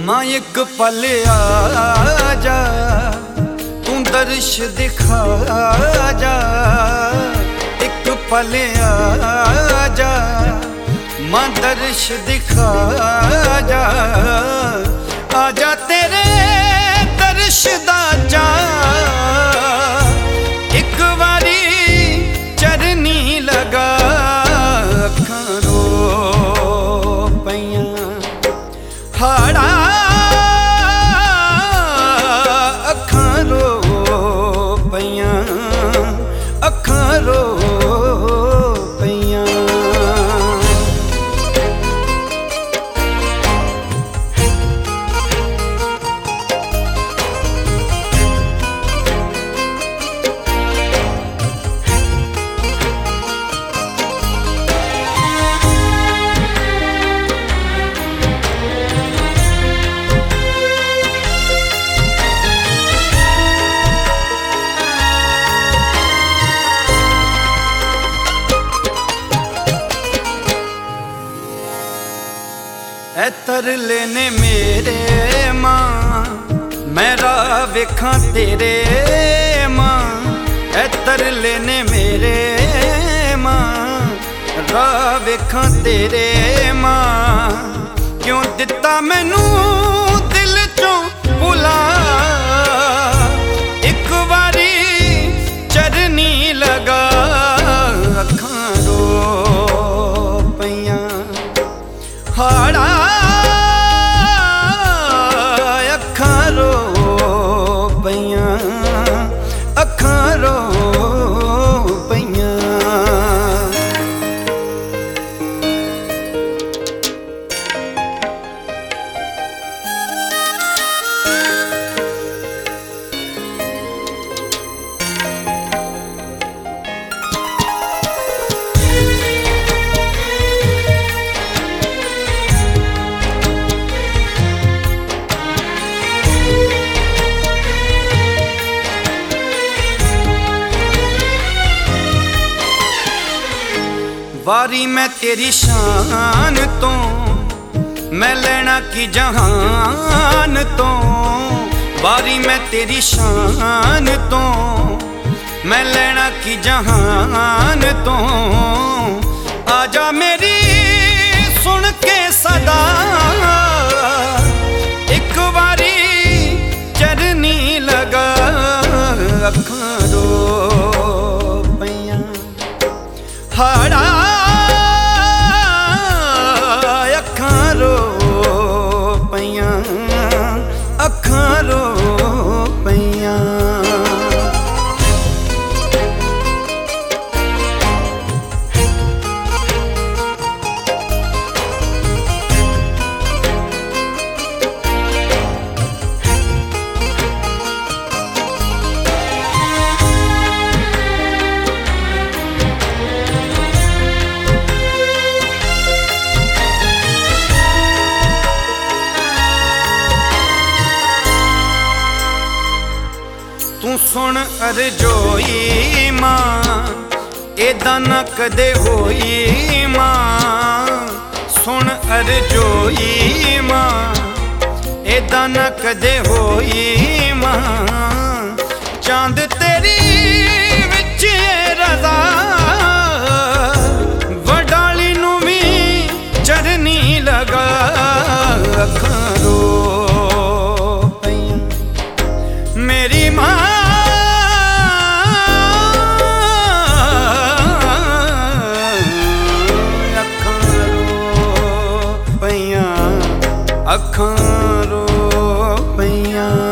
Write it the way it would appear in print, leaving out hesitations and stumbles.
मां एक पल आजा, तू दर्श दिखा जा। एक पल आजा, मां दर्श दिखा जा। आजा तेरे दर्श दा चा, एक बारी चरनी लगा। अखां रो पईयां हाड़ा, अखां रो पईयां, अखां रो पईयां। ऐ तरले ने मेरे मां, मैं राह वेखां तेरे मां। ऐ तरले ने मेरे मां, राह वेखां तेरे मां। क्यों दिता मैनू दिल चों भुला, एक बारी चरनी लगा। अखां रो पईयां हाड़ा, अखां रो पईयां, अखां रो पईयां। वारी मैं तेरी शान तो, मैं लेना की जहान तो। वारी मैं तेरी शान तो, मैं लेना की जहान तो। आजा मेरी सुन के सदा, एक बारी चरनी लगा। अखां रो पईयां हाड़ा, अखां रो पईयां, अखां रो पईयां। तू सुन अरजोई मां, एदा ना कदे होई मां। सुन अरजोई मां, एदा ना कदे होई मां। चांद तेरी विच रज़ा, वडाली नू भी चरनी लगा। अखां रो पईयां मेरी मां, अखां रो पईयां।